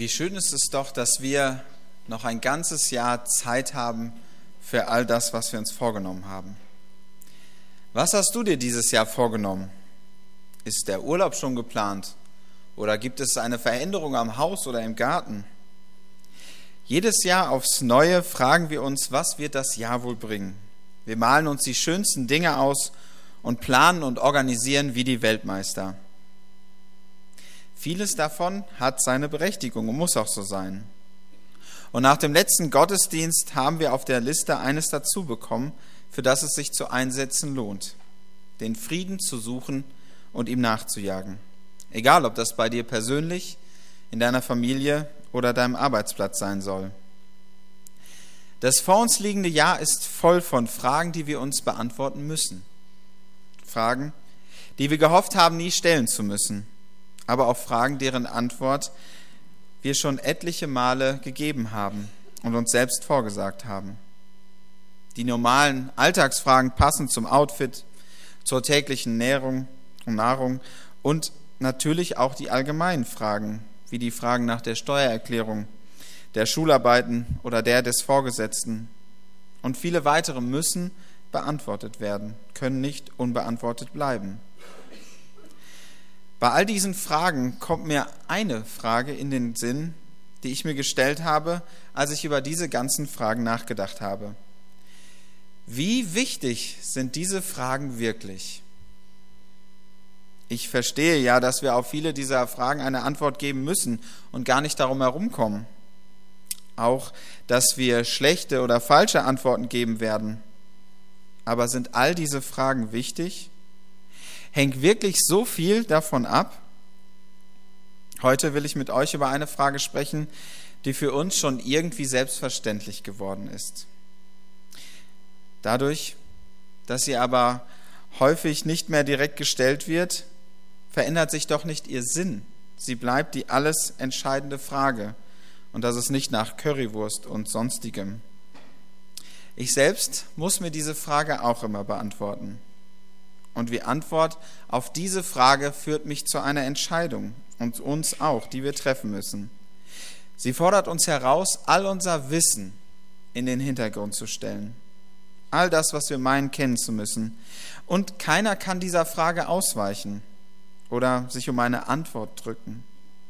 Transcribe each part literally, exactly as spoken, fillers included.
Wie schön ist es doch, dass wir noch ein ganzes Jahr Zeit haben für all das, was wir uns vorgenommen haben. Was hast du dir dieses Jahr vorgenommen? Ist der Urlaub schon geplant? Oder gibt es eine Veränderung am Haus oder im Garten? Jedes Jahr aufs Neue fragen wir uns, was wird das Jahr wohl bringen? Wir malen uns die schönsten Dinge aus und planen und organisieren wie die Weltmeister. Vieles davon hat seine Berechtigung und muss auch so sein. Und nach dem letzten Gottesdienst haben wir auf der Liste eines dazu bekommen, für das es sich zu einsetzen lohnt: den Frieden zu suchen und ihm nachzujagen. Egal, ob das bei dir persönlich, in deiner Familie oder deinem Arbeitsplatz sein soll. Das vor uns liegende Jahr ist voll von Fragen, die wir uns beantworten müssen. Fragen, die wir gehofft haben, nie stellen zu müssen, aber auch Fragen, deren Antwort wir schon etliche Male gegeben haben und uns selbst vorgesagt haben. Die normalen Alltagsfragen passend zum Outfit, zur täglichen Nährung und Nahrung und natürlich auch die allgemeinen Fragen, wie die Fragen nach der Steuererklärung, der Schularbeiten oder der des Vorgesetzten. Und viele weitere müssen beantwortet werden, können nicht unbeantwortet bleiben. Bei all diesen Fragen kommt mir eine Frage in den Sinn, die ich mir gestellt habe, als ich über diese ganzen Fragen nachgedacht habe. Wie wichtig sind diese Fragen wirklich? Ich verstehe ja, dass wir auf viele dieser Fragen eine Antwort geben müssen und gar nicht darum herumkommen. Auch, dass wir schlechte oder falsche Antworten geben werden. Aber sind all diese Fragen wichtig? Hängt wirklich so viel davon ab? Heute will ich mit euch über eine Frage sprechen, die für uns schon irgendwie selbstverständlich geworden ist. Dadurch, dass sie aber häufig nicht mehr direkt gestellt wird, verändert sich doch nicht ihr Sinn. Sie bleibt die alles entscheidende Frage, und das ist nicht nach Currywurst und Sonstigem. Ich selbst muss mir diese Frage auch immer beantworten. Und die Antwort auf diese Frage führt mich zu einer Entscheidung und uns auch, die wir treffen müssen. Sie fordert uns heraus, all unser Wissen in den Hintergrund zu stellen. All das, was wir meinen, kennen zu müssen. Und keiner kann dieser Frage ausweichen oder sich um eine Antwort drücken.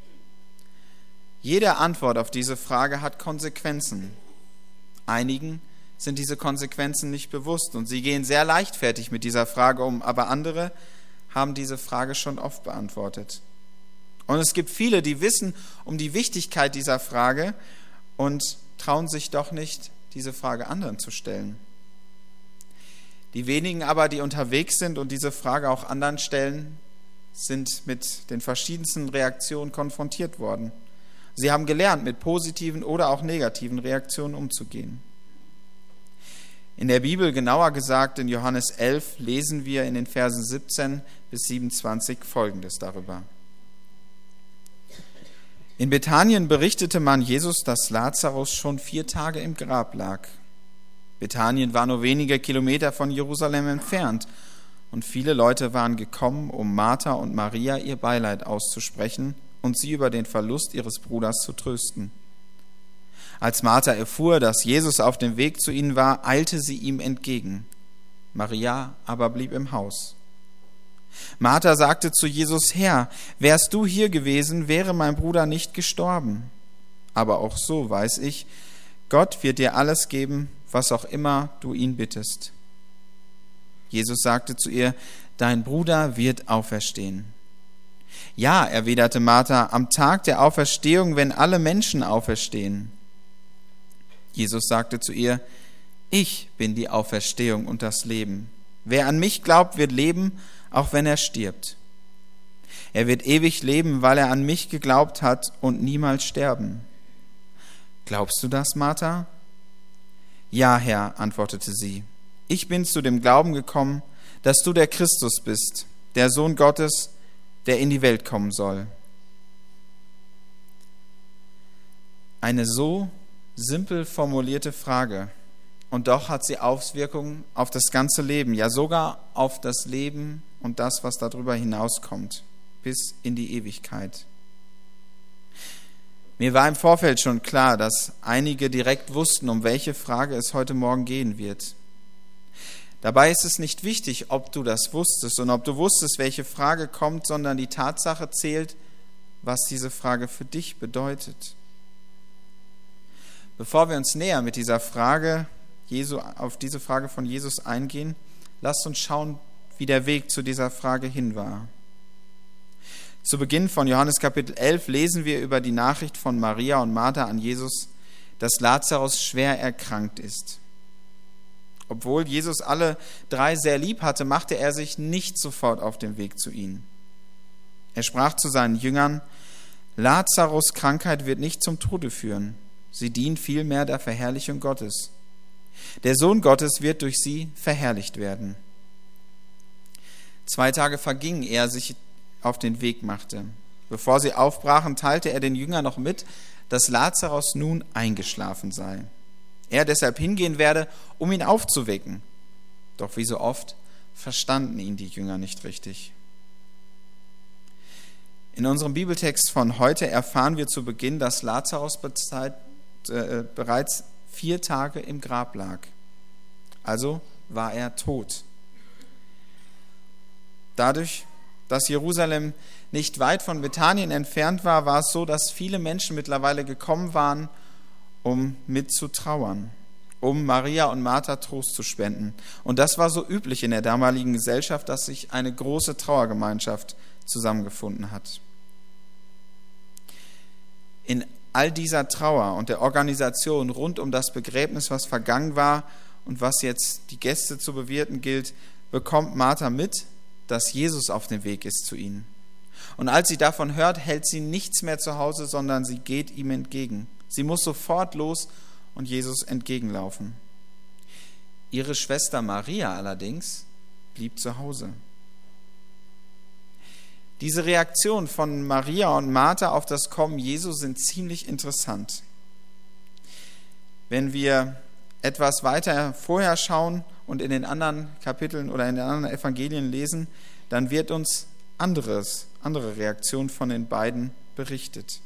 Jede Antwort auf diese Frage hat Konsequenzen. Einigen sind diese Konsequenzen nicht bewusst und sie gehen sehr leichtfertig mit dieser Frage um, aber andere haben diese Frage schon oft beantwortet. Und es gibt viele, die wissen um die Wichtigkeit dieser Frage und trauen sich doch nicht, diese Frage anderen zu stellen. Die wenigen aber, die unterwegs sind und diese Frage auch anderen stellen, sind mit den verschiedensten Reaktionen konfrontiert worden. Sie haben gelernt, mit positiven oder auch negativen Reaktionen umzugehen. In der Bibel, genauer gesagt in Johannes elf, lesen wir in den Versen siebzehn bis siebenundzwanzig Folgendes darüber. In Bethanien berichtete man Jesus, dass Lazarus schon vier Tage im Grab lag. Bethanien war nur wenige Kilometer von Jerusalem entfernt und viele Leute waren gekommen, um Martha und Maria ihr Beileid auszusprechen und sie über den Verlust ihres Bruders zu trösten. Als Martha erfuhr, dass Jesus auf dem Weg zu ihnen war, eilte sie ihm entgegen. Maria aber blieb im Haus. Martha sagte zu Jesus: Herr, wärst du hier gewesen, wäre mein Bruder nicht gestorben. Aber auch so weiß ich, Gott wird dir alles geben, was auch immer du ihn bittest. Jesus sagte zu ihr: Dein Bruder wird auferstehen. Ja, erwiderte Martha, am Tag der Auferstehung, wenn alle Menschen auferstehen. Jesus sagte zu ihr: Ich bin die Auferstehung und das Leben. Wer an mich glaubt, wird leben, auch wenn er stirbt. Er wird ewig leben, weil er an mich geglaubt hat und niemals sterben. Glaubst du das, Martha? Ja, Herr, antwortete sie. Ich bin zu dem Glauben gekommen, dass du der Christus bist, der Sohn Gottes, der in die Welt kommen soll. Eine so simpel formulierte Frage, und doch hat sie Auswirkungen auf das ganze Leben, ja sogar auf das Leben und das, was darüber hinauskommt, bis in die Ewigkeit. Mir war im Vorfeld schon klar, dass einige direkt wussten, um welche Frage es heute Morgen gehen wird. Dabei ist es nicht wichtig, ob du das wusstest und ob du wusstest, welche Frage kommt, sondern die Tatsache zählt, was diese Frage für dich bedeutet. Bevor wir uns näher mit dieser Frage, Jesu, auf diese Frage von Jesus eingehen, lasst uns schauen, wie der Weg zu dieser Frage hin war. Zu Beginn von Johannes Kapitel elf lesen wir über die Nachricht von Maria und Martha an Jesus, dass Lazarus schwer erkrankt ist. Obwohl Jesus alle drei sehr lieb hatte, machte er sich nicht sofort auf den Weg zu ihnen. Er sprach zu seinen Jüngern: Lazarus' Krankheit wird nicht zum Tode führen. Sie dient vielmehr der Verherrlichung Gottes. Der Sohn Gottes wird durch sie verherrlicht werden. Zwei Tage vergingen, ehe er sich auf den Weg machte. Bevor sie aufbrachen, teilte er den Jüngern noch mit, dass Lazarus nun eingeschlafen sei. Er deshalb hingehen werde, um ihn aufzuwecken. Doch wie so oft verstanden ihn die Jünger nicht richtig. In unserem Bibeltext von heute erfahren wir zu Beginn, dass Lazarus bereits vier Tage im Grab lag. Also war er tot. Dadurch, dass Jerusalem nicht weit von Bethanien entfernt war, war es so, dass viele Menschen mittlerweile gekommen waren, um mitzutrauern, um Maria und Martha Trost zu spenden. Und das war so üblich in der damaligen Gesellschaft, dass sich eine große Trauergemeinschaft zusammengefunden hat. In all dieser Trauer und der Organisation rund um das Begräbnis, was vergangen war und was jetzt die Gäste zu bewirten gilt, bekommt Martha mit, dass Jesus auf dem Weg ist zu ihnen. Und als sie davon hört, hält sie nichts mehr zu Hause, sondern sie geht ihm entgegen. Sie muss sofort los und Jesus entgegenlaufen. Ihre Schwester Maria allerdings blieb zu Hause. Diese Reaktion von Maria und Martha auf das Kommen Jesu sind ziemlich interessant. Wenn wir etwas weiter vorher schauen und in den anderen Kapiteln oder in den anderen Evangelien lesen, dann wird uns anderes, andere Reaktion von den beiden berichtet.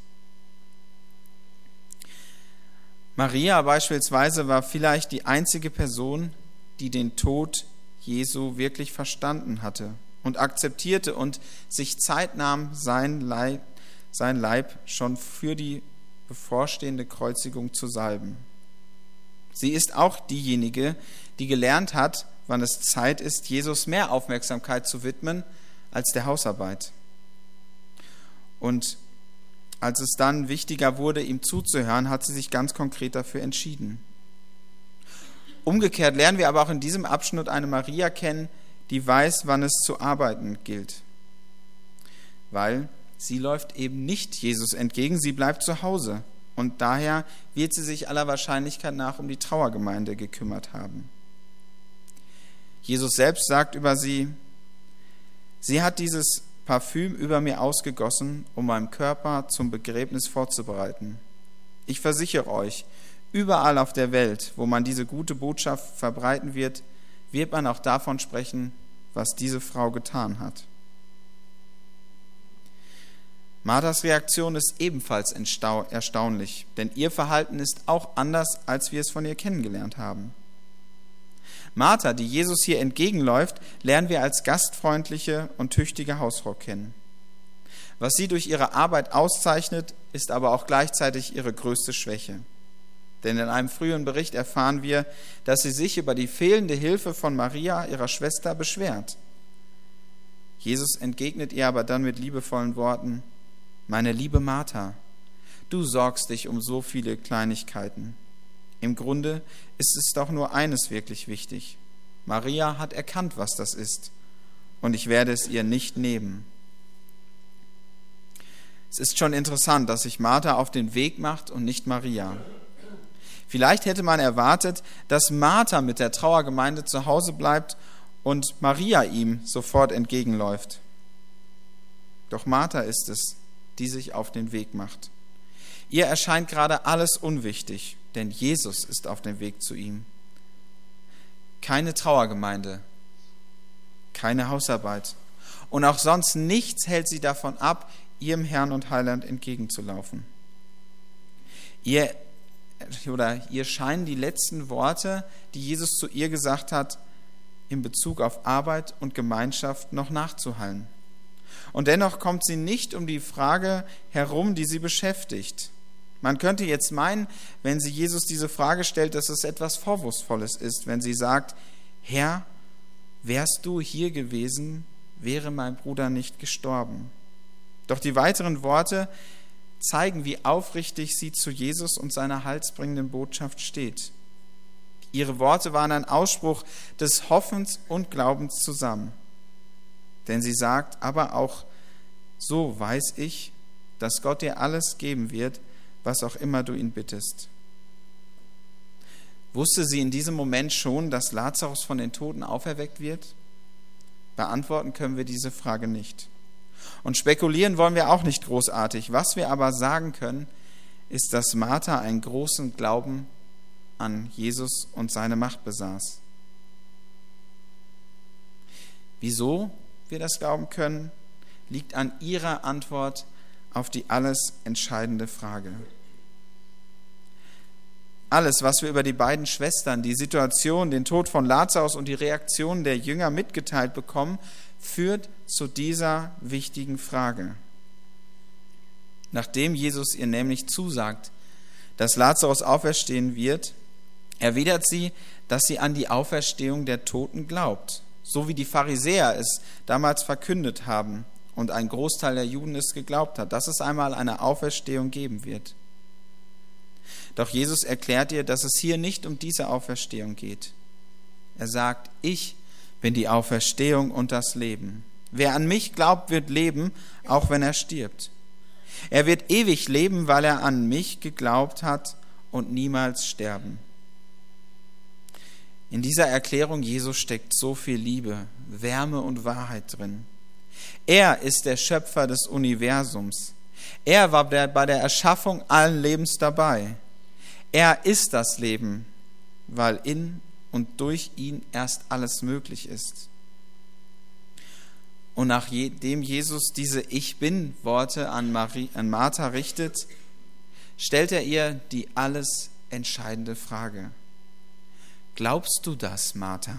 Maria beispielsweise war vielleicht die einzige Person, die den Tod Jesu wirklich verstanden hatte und akzeptierte und sich Zeit nahm, sein Leib, sein Leib schon für die bevorstehende Kreuzigung zu salben. Sie ist auch diejenige, die gelernt hat, wann es Zeit ist, Jesus mehr Aufmerksamkeit zu widmen als der Hausarbeit. Und als es dann wichtiger wurde, ihm zuzuhören, hat sie sich ganz konkret dafür entschieden. Umgekehrt lernen wir aber auch in diesem Abschnitt eine Maria kennen, die weiß, wann es zu arbeiten gilt. Weil sie läuft eben nicht Jesus entgegen, sie bleibt zu Hause. Und daher wird sie sich aller Wahrscheinlichkeit nach um die Trauergemeinde gekümmert haben. Jesus selbst sagt über sie: Sie hat dieses Parfüm über mir ausgegossen, um meinen Körper zum Begräbnis vorzubereiten. Ich versichere euch, überall auf der Welt, wo man diese gute Botschaft verbreiten wird, wird man auch davon sprechen, was diese Frau getan hat. Marthas Reaktion ist ebenfalls erstaunlich, denn ihr Verhalten ist auch anders, als wir es von ihr kennengelernt haben. Martha, die Jesus hier entgegenläuft, lernen wir als gastfreundliche und tüchtige Hausfrau kennen. Was sie durch ihre Arbeit auszeichnet, ist aber auch gleichzeitig ihre größte Schwäche. Denn in einem frühen Bericht erfahren wir, dass sie sich über die fehlende Hilfe von Maria, ihrer Schwester, beschwert. Jesus entgegnet ihr aber dann mit liebevollen Worten: Meine liebe Martha, du sorgst dich um so viele Kleinigkeiten. Im Grunde ist es doch nur eines wirklich wichtig. Maria hat erkannt, was das ist, und ich werde es ihr nicht nehmen. Es ist schon interessant, dass sich Martha auf den Weg macht und nicht Maria. Vielleicht hätte man erwartet, dass Martha mit der Trauergemeinde zu Hause bleibt und Maria ihm sofort entgegenläuft. Doch Martha ist es, die sich auf den Weg macht. Ihr erscheint gerade alles unwichtig, denn Jesus ist auf dem Weg zu ihm. Keine Trauergemeinde, keine Hausarbeit und auch sonst nichts hält sie davon ab, ihrem Herrn und Heiland entgegenzulaufen. Ihr, oder ihr scheinen die letzten Worte, die Jesus zu ihr gesagt hat, in Bezug auf Arbeit und Gemeinschaft noch nachzuhallen. Und dennoch kommt sie nicht um die Frage herum, die sie beschäftigt. Man könnte jetzt meinen, wenn sie Jesus diese Frage stellt, dass es etwas Vorwurfsvolles ist, wenn sie sagt, Herr, wärst du hier gewesen, wäre mein Bruder nicht gestorben. Doch die weiteren Worte zeigen, wie aufrichtig sie zu Jesus und seiner heilsbringenden Botschaft steht. Ihre Worte waren ein Ausspruch des Hoffens und Glaubens zusammen. Denn sie sagt, aber auch so weiß ich, dass Gott dir alles geben wird, was auch immer du ihn bittest. Wusste sie in diesem Moment schon, dass Lazarus von den Toten auferweckt wird? Beantworten können wir diese Frage nicht. Und spekulieren wollen wir auch nicht großartig. Was wir aber sagen können, ist, dass Martha einen großen Glauben an Jesus und seine Macht besaß. Wieso wir das glauben können, liegt an ihrer Antwort auf die alles entscheidende Frage. Alles, was wir über die beiden Schwestern, die Situation, den Tod von Lazarus und die Reaktion der Jünger mitgeteilt bekommen, führt zu dieser wichtigen Frage. Nachdem Jesus ihr nämlich zusagt, dass Lazarus auferstehen wird, erwidert sie, dass sie an die Auferstehung der Toten glaubt, so wie die Pharisäer es damals verkündet haben und ein Großteil der Juden es geglaubt hat, dass es einmal eine Auferstehung geben wird. Doch Jesus erklärt ihr, dass es hier nicht um diese Auferstehung geht. Er sagt, ich bin die Auferstehung und das Leben. Wer an mich glaubt, wird leben, auch wenn er stirbt. Er wird ewig leben, weil er an mich geglaubt hat und niemals sterben. In dieser Erklärung Jesu steckt so viel Liebe, Wärme und Wahrheit drin. Er ist der Schöpfer des Universums. Er war bei der Erschaffung allen Lebens dabei. Er ist das Leben, weil in und durch ihn erst alles möglich ist. Und nachdem Jesus diese Ich-Bin-Worte an, Marie, an Martha richtet, stellt er ihr die alles entscheidende Frage. Glaubst du das, Martha?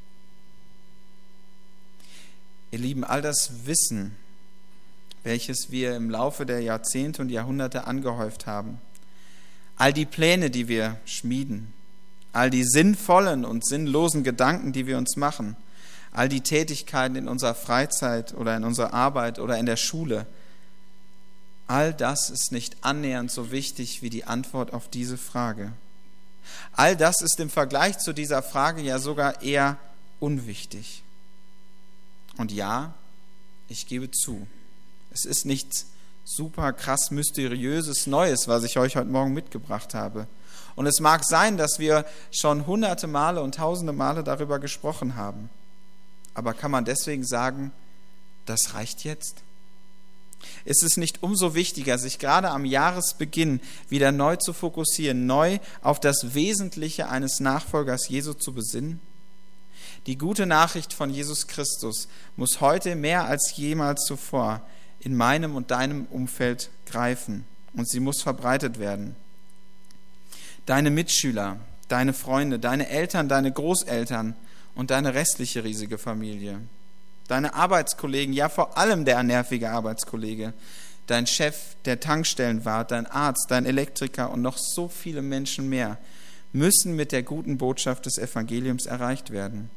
Ihr Lieben, all das Wissen, welches wir im Laufe der Jahrzehnte und Jahrhunderte angehäuft haben, all die Pläne, die wir schmieden, all die sinnvollen und sinnlosen Gedanken, die wir uns machen, all die Tätigkeiten in unserer Freizeit oder in unserer Arbeit oder in der Schule, all das ist nicht annähernd so wichtig wie die Antwort auf diese Frage. All das ist im Vergleich zu dieser Frage ja sogar eher unwichtig. Und ja, ich gebe zu, es ist nichts super krass mysteriöses Neues, was ich euch heute Morgen mitgebracht habe. Und es mag sein, dass wir schon hunderte Male und tausende Male darüber gesprochen haben. Aber kann man deswegen sagen, das reicht jetzt? Ist es nicht umso wichtiger, sich gerade am Jahresbeginn wieder neu zu fokussieren, neu auf das Wesentliche eines Nachfolgers Jesu zu besinnen? Die gute Nachricht von Jesus Christus muss heute mehr als jemals zuvor in meinem und deinem Umfeld greifen und sie muss verbreitet werden. Deine Mitschüler, deine Freunde, deine Eltern, deine Großeltern und deine restliche riesige Familie, deine Arbeitskollegen, ja vor allem der nervige Arbeitskollege, dein Chef, der Tankstellenwart, dein Arzt, dein Elektriker und noch so viele Menschen mehr müssen mit der guten Botschaft des Evangeliums erreicht werden.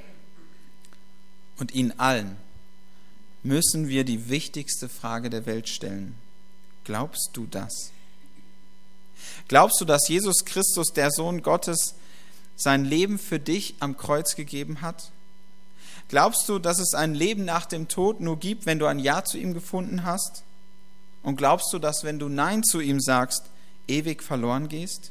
Und ihnen allen müssen wir die wichtigste Frage der Welt stellen. Glaubst du das? Glaubst du, dass Jesus Christus, der Sohn Gottes, sein Leben für dich am Kreuz gegeben hat? Glaubst du, dass es ein Leben nach dem Tod nur gibt, wenn du ein Ja zu ihm gefunden hast? Und glaubst du, dass wenn du Nein zu ihm sagst, ewig verloren gehst?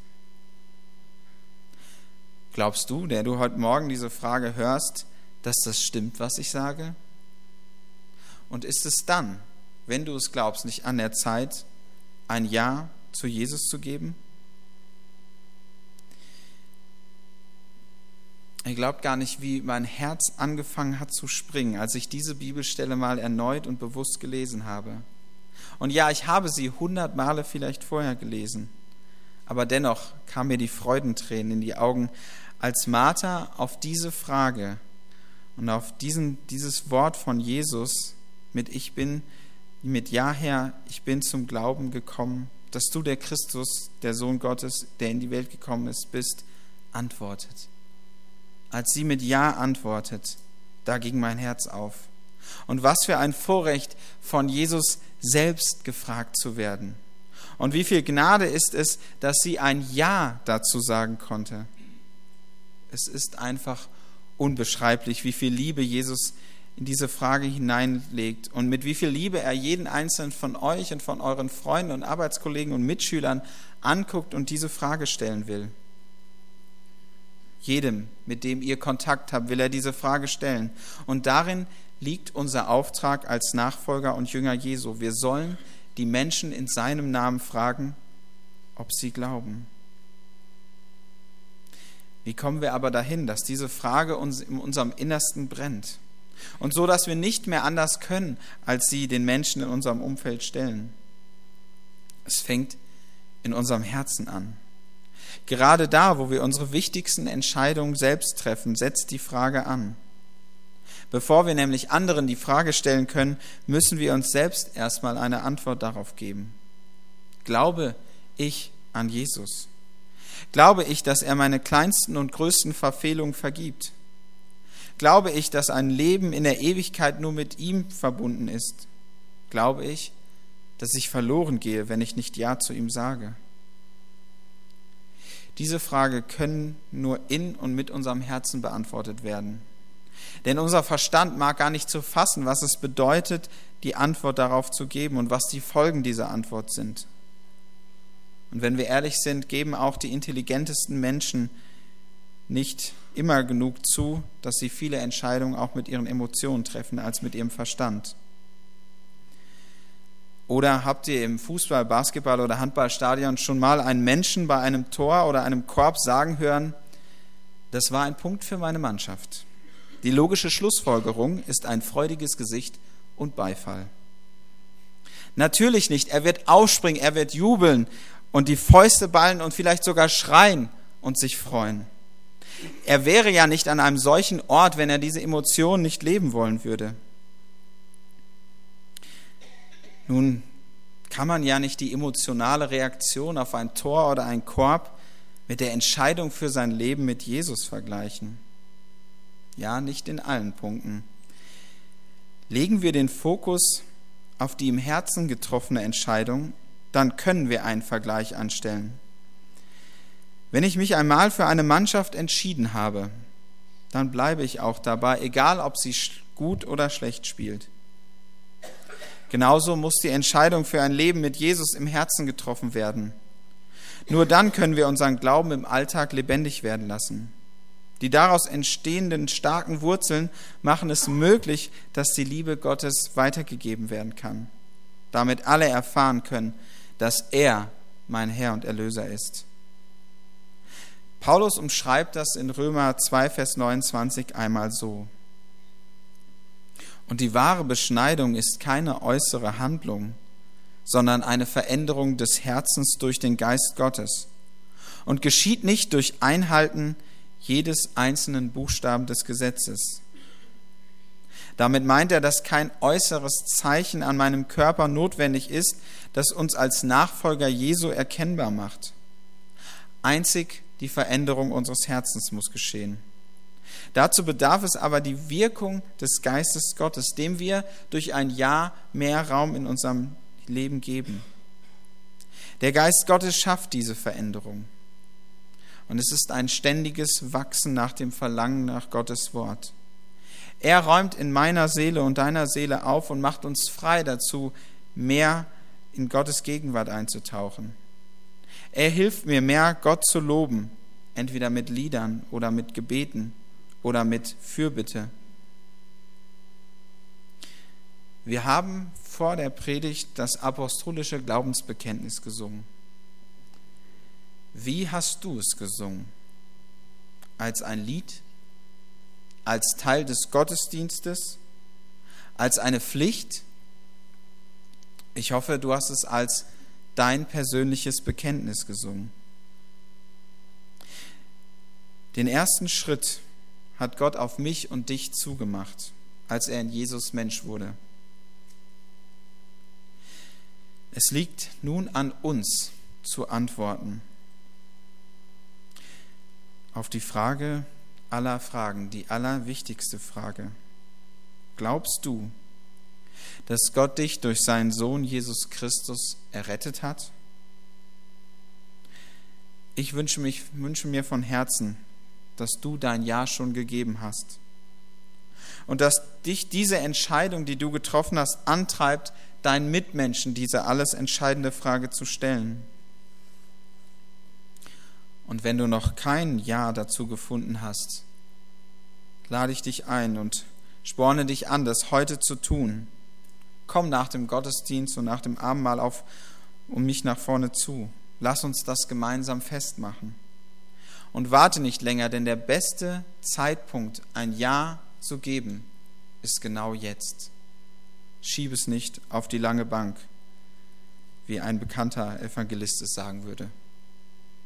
Glaubst du, der du heute Morgen diese Frage hörst, dass das stimmt, was ich sage? Und ist es dann, wenn du es glaubst, nicht an der Zeit, ein Ja zu Jesus zu geben? Ihr glaubt gar nicht, wie mein Herz angefangen hat zu springen, als ich diese Bibelstelle mal erneut und bewusst gelesen habe. Und ja, ich habe sie hundert Male vielleicht vorher gelesen, Aber dennoch kamen mir die Freudentränen in die Augen, als Martha auf diese Frage und auf diesen, dieses Wort von Jesus mit Ich bin, mit Ja, Herr, ich bin zum Glauben gekommen, dass du der Christus, der Sohn Gottes, der in die Welt gekommen ist, bist, antwortet. Als sie mit Ja antwortet, da ging mein Herz auf. Und was für ein Vorrecht, von Jesus selbst gefragt zu werden. Und wie viel Gnade ist es, dass sie ein Ja dazu sagen konnte. Es ist einfach unbeschreiblich, wie viel Liebe Jesus in diese Frage hineinlegt und mit wie viel Liebe er jeden einzelnen von euch und von euren Freunden und Arbeitskollegen und Mitschülern anguckt und diese Frage stellen will. Jedem, mit dem ihr Kontakt habt, will er diese Frage stellen. Und darin liegt unser Auftrag als Nachfolger und Jünger Jesu. Wir sollen die Menschen in seinem Namen fragen, ob sie glauben. Wie kommen wir aber dahin, dass diese Frage uns in unserem Innersten brennt? Und so, dass wir nicht mehr anders können, als sie den Menschen in unserem Umfeld stellen. Es fängt in unserem Herzen an. Gerade da, wo wir unsere wichtigsten Entscheidungen selbst treffen, setzt die Frage an. Bevor wir nämlich anderen die Frage stellen können, müssen wir uns selbst erstmal eine Antwort darauf geben. Glaube ich an Jesus? Glaube ich, dass er meine kleinsten und größten Verfehlungen vergibt? Glaube ich, dass ein Leben in der Ewigkeit nur mit ihm verbunden ist? Glaube ich, dass ich verloren gehe, wenn ich nicht Ja zu ihm sage? Diese Frage können nur in und mit unserem Herzen beantwortet werden. Denn unser Verstand mag gar nicht zu fassen, was es bedeutet, die Antwort darauf zu geben und was die Folgen dieser Antwort sind. Und wenn wir ehrlich sind, geben auch die intelligentesten Menschen nicht immer genug zu, dass sie viele Entscheidungen auch mit ihren Emotionen treffen, als mit ihrem Verstand. Oder habt ihr im Fußball-, Basketball- oder Handballstadion schon mal einen Menschen bei einem Tor oder einem Korb sagen hören, das war ein Punkt für meine Mannschaft? Die logische Schlussfolgerung ist ein freudiges Gesicht und Beifall. Natürlich nicht. Er wird aufspringen, er wird jubeln und die Fäuste ballen und vielleicht sogar schreien und sich freuen. Er wäre ja nicht an einem solchen Ort, wenn er diese Emotionen nicht leben wollen würde. Nun kann man ja nicht die emotionale Reaktion auf ein Tor oder einen Korb mit der Entscheidung für sein Leben mit Jesus vergleichen. Ja, nicht in allen Punkten. Legen wir den Fokus auf die im Herzen getroffene Entscheidung, dann können wir einen Vergleich anstellen. Wenn ich mich einmal für eine Mannschaft entschieden habe, dann bleibe ich auch dabei, egal ob sie gut oder schlecht spielt. Genauso muss die Entscheidung für ein Leben mit Jesus im Herzen getroffen werden. Nur dann können wir unseren Glauben im Alltag lebendig werden lassen. Die daraus entstehenden starken Wurzeln machen es möglich, dass die Liebe Gottes weitergegeben werden kann. Damit alle erfahren können, dass er mein Herr und Erlöser ist. Paulus umschreibt das in Römer zwei, Vers neunundzwanzig einmal so. Und die wahre Beschneidung ist keine äußere Handlung, sondern eine Veränderung des Herzens durch den Geist Gottes und geschieht nicht durch Einhalten jedes einzelnen Buchstaben des Gesetzes. Damit meint er, dass kein äußeres Zeichen an meinem Körper notwendig ist, das uns als Nachfolger Jesu erkennbar macht. Einzig die Veränderung unseres Herzens muss geschehen. Dazu bedarf es aber die Wirkung des Geistes Gottes, dem wir durch ein Ja mehr Raum in unserem Leben geben. Der Geist Gottes schafft diese Veränderung. Und es ist ein ständiges Wachsen nach dem Verlangen nach Gottes Wort. Er räumt in meiner Seele und deiner Seele auf und macht uns frei dazu, mehr in Gottes Gegenwart einzutauchen. Er hilft mir mehr, Gott zu loben, entweder mit Liedern oder mit Gebeten oder mit Fürbitte. Wir haben vor der Predigt das apostolische Glaubensbekenntnis gesungen. Wie hast du es gesungen? Als ein Lied? Als Teil des Gottesdienstes? Als eine Pflicht? Ich hoffe, du hast es als dein persönliches Bekenntnis gesungen. Den ersten Schritt hat Gott auf mich und dich zugemacht, als er in Jesus Mensch wurde. Es liegt nun an uns zu antworten auf die Frage aller Fragen, die allerwichtigste Frage. Glaubst du, dass Gott dich durch seinen Sohn Jesus Christus errettet hat? Ich wünsche, mich, wünsche mir von Herzen, dass du dein Ja schon gegeben hast und dass dich diese Entscheidung, die du getroffen hast, antreibt, deinen Mitmenschen diese alles entscheidende Frage zu stellen. Und wenn du noch kein Ja dazu gefunden hast, lade ich dich ein und sporne dich an, das heute zu tun. Komm nach dem Gottesdienst und nach dem Abendmahl auf um mich nach vorne zu. Lass uns das gemeinsam festmachen. Und warte nicht länger, denn der beste Zeitpunkt, ein Ja zu geben, ist genau jetzt. Schieb es nicht auf die lange Bank, wie ein bekannter Evangelist es sagen würde.